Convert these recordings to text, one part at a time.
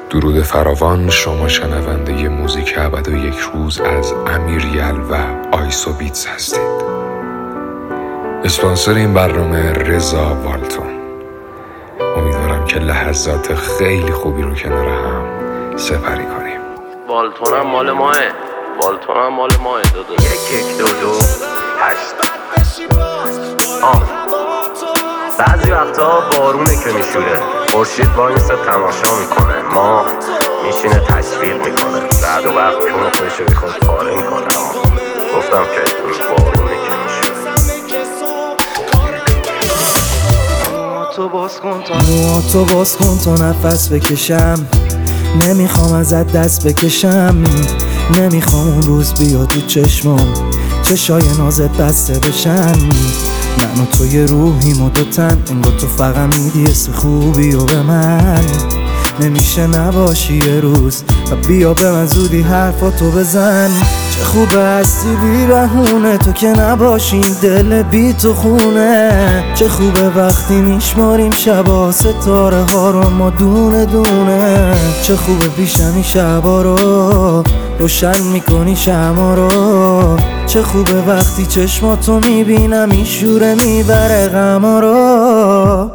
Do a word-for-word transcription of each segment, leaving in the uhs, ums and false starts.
درود فراوان، شما شنونده موزیک ابد و یک روز از امیر یل و آیسو بیتز هستید. اسپانسر این برنامه رضا والتون. امیدوارم که لحظات خیلی خوبی رو کنار هم سپری کنیم. والتون هم مال ماه والتون هم مال ماه دو دو یک یک دو دو هشت. آم بعضی وقتا بارونه که میشوره، خورشید وایسه تماشا میکنه، ماه میشینه تشویق میکنه، بعد و وقت کونه خودشو بیخود پاره میکنه. اما گفتم که این بارونه که میشوره. تو باز کن تا تو باز کن تا نفس بکشم، نمیخوام ازت دست بکشم، نمیخوام اون روز بیاد تو چشمم چشای نازت بسته بشن. من و تو یه روحیم و دوتن، انگار تو فقط میدی اسم خوبی و به من نمیشه نباشی یه روز و بیا به من زودی حرفاتو بزن. چه خوبه هستی بی بهونه، تو که نباشی دل بی تو خونه. چه خوبه وقتی میشماریم شبا ستاره ها رو ما دونه دونه. چه خوبه پیشمی شبا رو روشن میکنی شما رو. چه خوبه وقتی چشماتو میبینم این شوره میبره غما رو.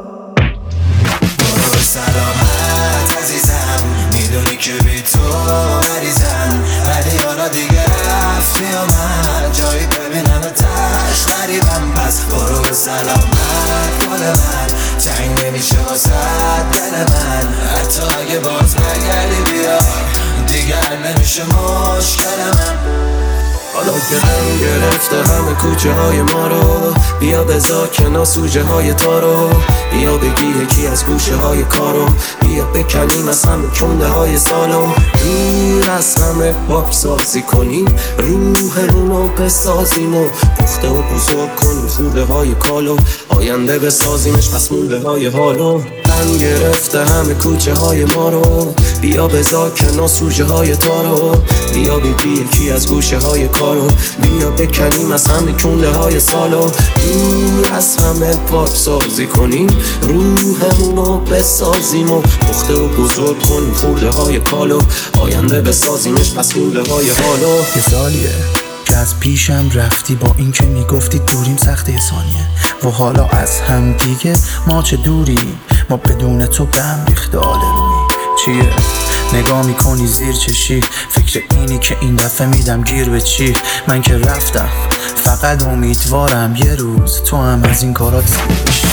برو سلامت عزیزم، میدونی که بی تو مریضم، ولی حالا دیگه رفتی و من جایی ببینم تش قریبم. پس برو سلامت گل من، تنگ نمیشه واسه دل من، حتی اگه باز نگردی بیا دیگر نمیشه مشکل من. حالا که هم گرفته همه کوچه های ما رو، بیا بذار کنار سوژه های تا رو، بیا بگی یکی از گوشه های کارو، بیا بکنیم از همه کنده های سالو، دور از همه پاپ سازی کنیم، روحمون رو بسازیم و پخته و بزرگ کنیم خوده های کالو، آینده بسازیمش پس مونده های حالو. هم گرفته همه کوچه های ما رو، بیا بذار کنار سوژه های تا رو، بیا بگی یکی از گوشه های کارو، بیا بکنیم از همه کنده های سالو، دور از همه پاک سازی کنیم، روحمون رو بسازیم و پخته و بزرگ کنیم خورده های کالو، آینده بسازیمش پس مونده های حالو. یه سالیه که از پیشم رفتی، با این که میگفتی دوریم سخت یه ثانیه و حالا از هم دیگه ما چه دوریم، ما بدون تو به هم ریخته آل روی چیه. نگاه میکنی زیر چشی، فکر اینی که این دفعه میدم گیر به چی. من که رفتم فقط امیدوارم یه روز تو هم از این کارات سیر بشی.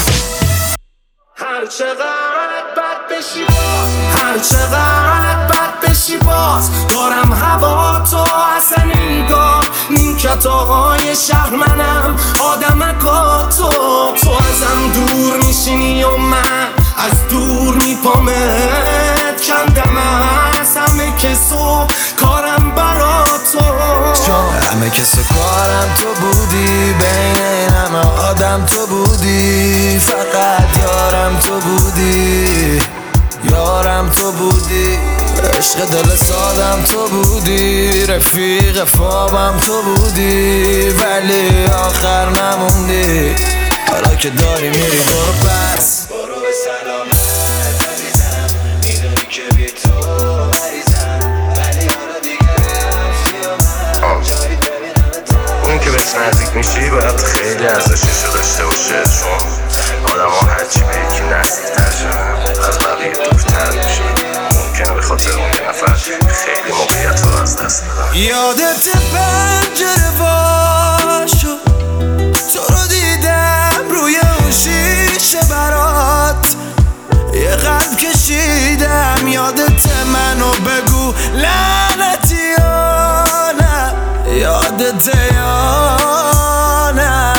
هر چقدر بد بشی باز، هر چقدر بد بشی باز، دارم هوا تو اصلا نگاه نیمکت آقای شهر منم آدمکا تو. تو ازم دور میشینی و من از دور میپامت کندم از همه کسو کارم برا تو. همه کسو کارم تو بودی، بین این همه آدم تو بودی، فقط یارم تو بودی، یارم تو بودی، عشق دل سادم تو بودی، رفیق خوابم تو بودی، ولی آخر نموندی. حالا که داری میری برو پس، برو به سلامت عزیزم، میدونی که بی تو مریضم، ولی حالا دیگه رفتی و من جایی ببینم تر. اون که بهش نزدیک میشی باید خیلی ارزششو داشته باشه، چون آدم ها هرچی به یکی نزدیک‌تر شدن از بقیه دورتر میشه. ممکنه به خاطر اون یه نفر خیلی موقعیت رو از دست بدن. یادت پنجره وا شد، تو رو دیدم روی اون شیشه برات، یه قلب کشیدم یادت منو بگو لعنتی یا نه، یادت یا نه.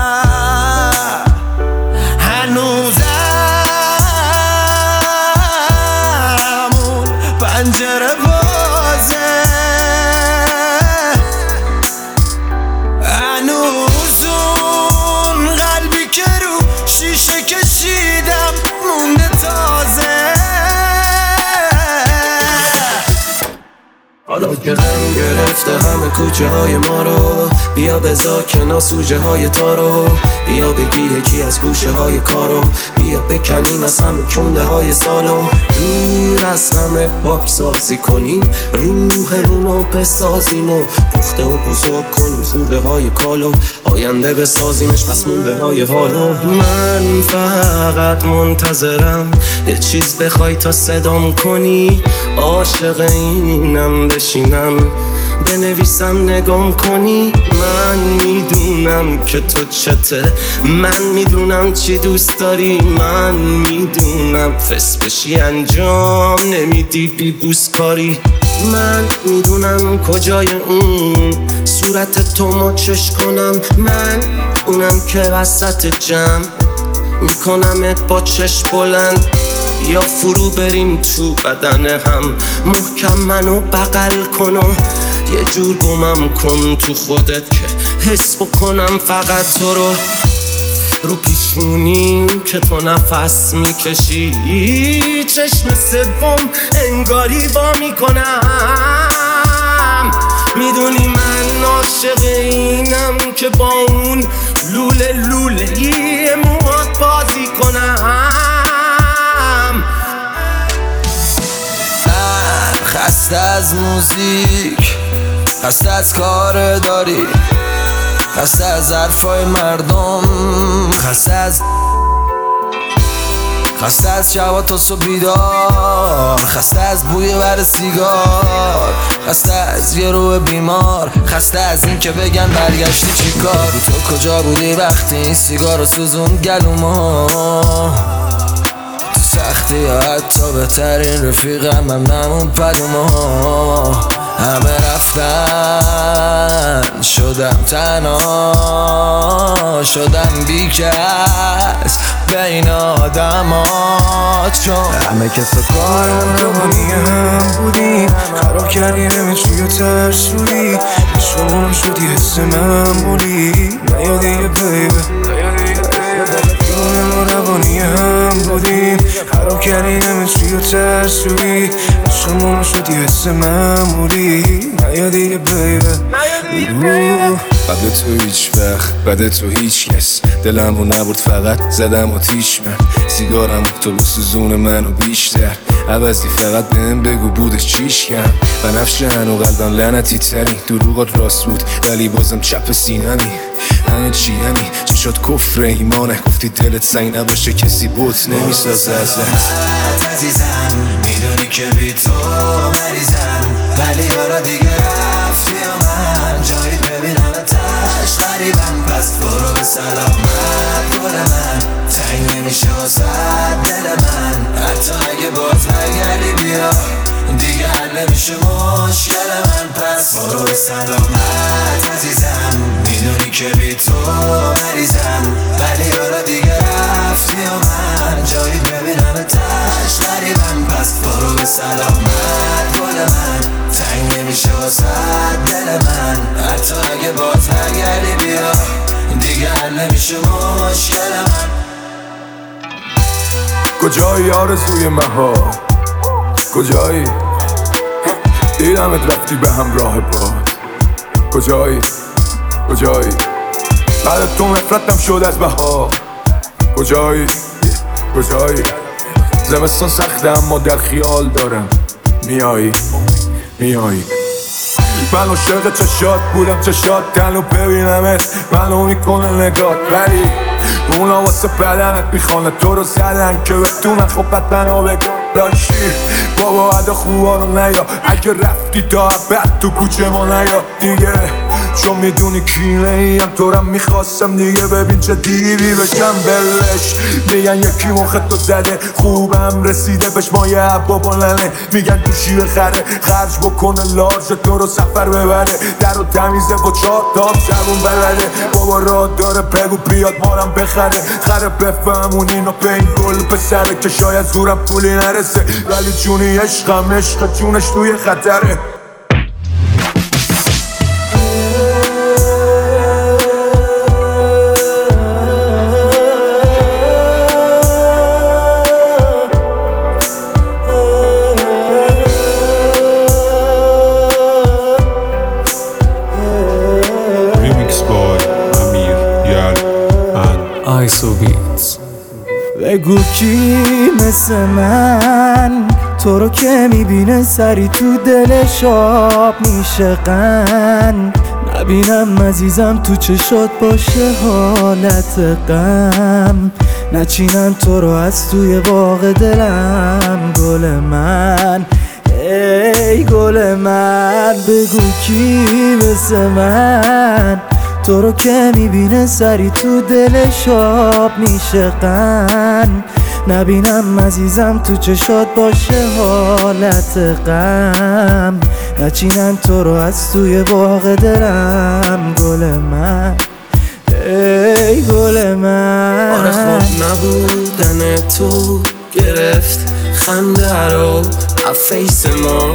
هنوزم اون پنجره بازه، هنوز اون قلبی که رو شیشه کشیدم مونده تازه. حالا که غم گرفته همه کوچه های ما رو. بیا بذار کنار سوژه های تارو، بیا بگی یکی از گوشه های کارو، بیا بکنیم از همه کنده های سالو. دور از همه پاک سازی کنیم، روح رونو بسازیم و پخته و بزرگ کنیم خوده های کالو. آینده بسازیمش پس مونده های حالو. من فقط منتظرم یه چیز بخوای تا صدام کنی، عاشق اینم بشینم بنویسم نگام کنی. من میدونم که تو چته، من میدونم چی دوست داری، من میدونم فس بشی انجام نمیدی بی بوس کاری. من میدونم کجای اون صورت تو مچش کنم، من اونم که وسط جمع میکنمت با چشم بلند. یا فرو بریم تو بدن هم، محکم منو بغل کن و یه جور گمم کن تو خودت که حس بکنم فقط تو رو. رو پیشونیم که تو نفس میکشی، چشم سوم انگاری با میکنم. میدونی من عاشق اینم که با اون لوله لوله یه موهات بازی کنم. خسته از موزیک، خسته از کار داری، خسته از حرفای مردم، خسته از خسته از شبا تا صبح بیدار، خسته از بوی ور سیگار، خسته از یه روح بیمار، خسته از این که بگن برگشتی چی کار. تو کجا بودی وقتی این سیگار رو سوزون گلوما؟ تو سختی یا حتی بهترین رفیقم هم نمون پلوما. همه رفتن شدم تنها، شدم بیکس بین آدمات، چون همه کسا کارم روانی هم بودیم، خراب کردی همه چی و ترسوی، شما شدی حس من بولی نیادی یه بیبه. ما روانی هم بودیم، خراب کردی همه چی و ترسوی، شما شدی حس من بولی نیادی یه بیبه. بعد تو هیچ وقت، بعد تو هیچ کس، دلمو نبرد فقط زدم آتیش. من سیگارم تو بسوزون منو بیشتر، عوضی فقط بهم بگو بودش چیش کم. بنفشه هنو قلبم لعنتی تری، دروغات راست بود ولی بازم چپ سینمی. همه چی همی چشات کفر ایمانه، گفتی دلت سنگ نباشه کسی بوت نمیسازه ازت. عزیزم میدونی که بی تو مریضم، ولی حالا دیگه رفتی و من جایی ببینم تش غریبم. پس برو به سلامت گل من، تنگ نمیشه واسد دل من. حتی اگه باز نگردی بیا دیگه حل نمیشه مشکل من. پس برو به سلامت عزیزم، میدونی که بی تو مریضم، ولی حالا دیگه رفتی و من جایی ببینم تش غریبم. پس برو به سلامت گل من، تنگ نمیشه واسد دل من. حتی اگه باز نگردی بیا دیگه حل نمیشه مشکل من. کجایی آرزوی مهار، کجایی دیدمت رفتی به همراه باد، کجایی کجایی بعد تو نفرتم شد از بهار، کجایی کجایی زمستان سخته اما در خیال دارم میایی میایی. من عاشق چشات بودم، چشات تنو ببینمت منو میکنه نگات، ولی اونا واسه بدنت میخوانه تو رو زدن که بتونن خوبت منو بگن. لاشی بابا عدا خوبا رو نیا، اگه رفتی تا بعد تو کوچه ما نیا دیگه، چون میدونی کینه ایم تو رم میخواستم دیگه. ببین چه دیوی بشم بلش، میگن یکی مخت رو زده خوبم رسیده بهش مایه عبا بلنه، میگن گوشی بخره خرج بکنه لارج تو رو سفر ببره، در رو تمیزه با چهار تاب زبون بلده. بابا راه داره بگو بیاد مارم بخره، خره بفهمون اینو به این گل پسره که شاید زورم پولی نرسه، ولی جونی عشقم عشق جونش توی خطره. بگو کی مثل من تو رو که میبینه سری تو دلش آب میشه غم نبینم عزیزم تو چشات باشه حالت غم نچینن تو رو از توی باغ دلم گل من ای گل من بگو کی مثل من تو رو که میبینه سری تو دلش آب میشه غم نبینم عزیزم تو چشات باشه حالت غم نچینن تو رو از توی باغ دلم گل من ای گل من آره خوب نبودن تو گرفت خنده رو افیس ما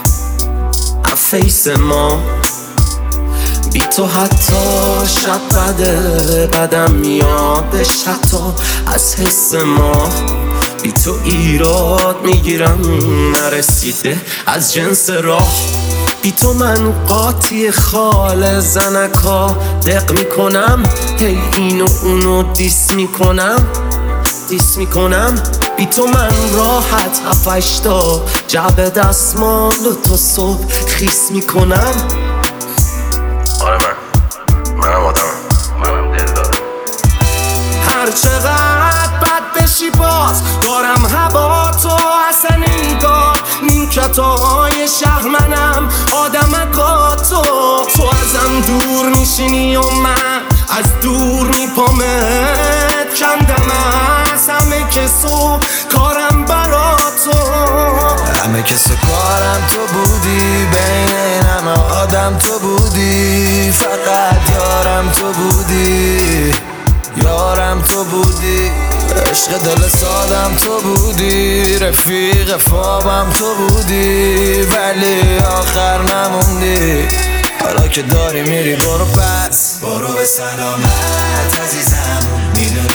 افیس ما بی تو حتی شب بده بدم میادش حتی از حس ما بی تو ایراد میگیرم نرسیده از جنس راه بی تو من قاطی خال زنکا دق میکنم هی اینو اونو دیس میکنم دیس میکنم بی تو من راحت هفشتا جعب دستمال و تو صبح خیس میکنم آره من منم آدمم منم دل دارم هر چقدر بد بشی باز دارم هوا تو اصلا نگاه نیمکتای شهر منم آدمکا تو تو ازم دور میشینی و من از دور میپامت کندم از همه کسو کارم برا تو همه کسو کارم تو بودی بین این همه آدم تو بودی فقط یارم تو بودی یارم تو بودی عشق دل سادم تو بودی رفیق خوابم تو بودی ولی آخر نموندی حالا که داری میری برو پس برو به سلامت عزیزم میدونی